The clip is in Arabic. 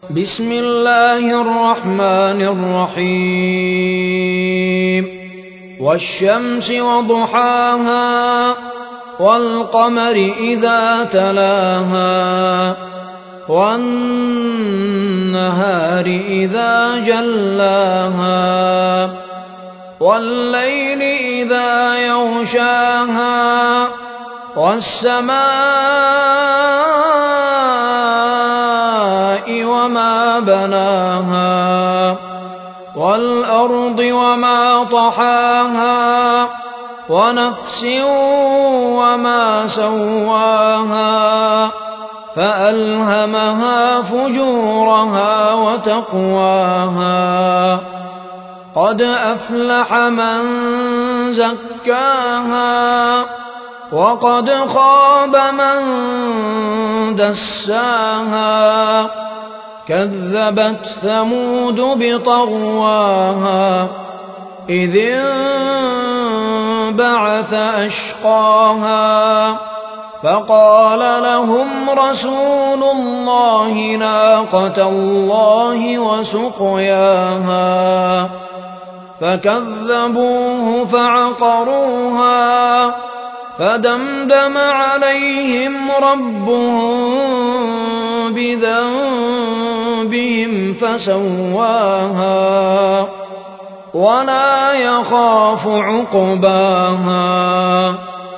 بسم الله الرحمن الرحيم والشمس وضحاها والقمر إذا تلاها والنهار إذا جلاها والليل إذا يغشاها والسماء وما بناها والأرض وما طحاها ونفس وما سواها فألهمها فجورها وتقواها قد أفلح من زكاها وقد خاب من دساها كذبت ثمود بطغواها إذ انبعث أشقاها فقال لهم رسول الله ناقة الله وسقياها فكذبوه فعقروها فدمدم عليهم ربهم بذنبهم فسواها ولا يخاف عقباها